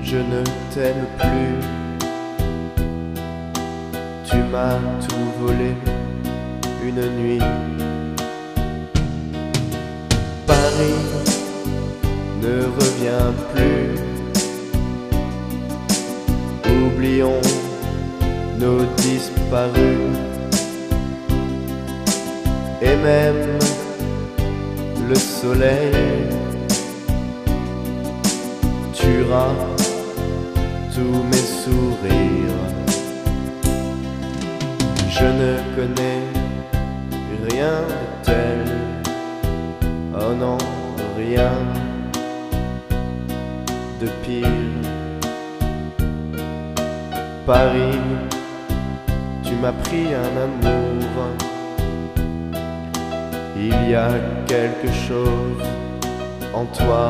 je ne t'aime plus. Tu m'as tout volé une nuit. Paris ne revient plus. Oublions nos disparus. Et même le soleil tuera tous mes sourires. Je ne connais rien de tel, oh non, rien de pire. Paris, tu m'as pris un amour. Il y a quelque chose en toi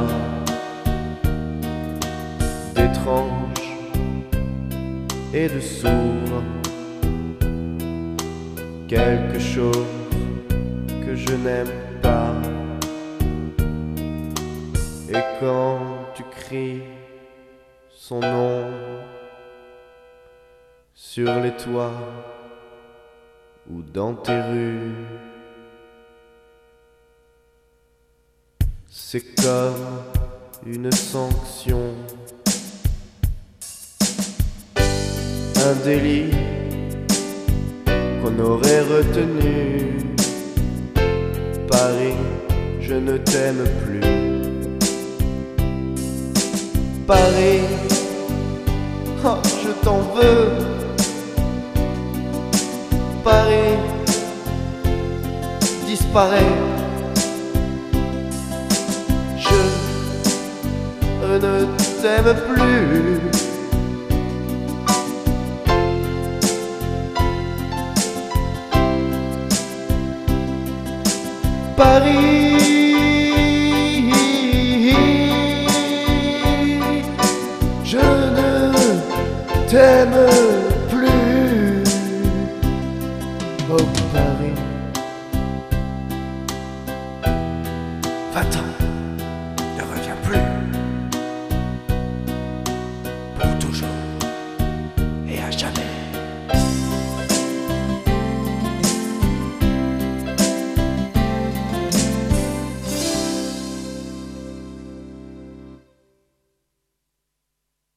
d'étrange et de sourd, quelque chose que je n'aime pas. Et quand tu cries son nom sur les toits ou dans tes rues, c'est comme une sanction, un délit qu'on aurait retenu. Paris, je ne t'aime plus. Paris, oh, je t'en veux. Paris, disparaît. Je ne t'aime plus. Paris, je ne t'aime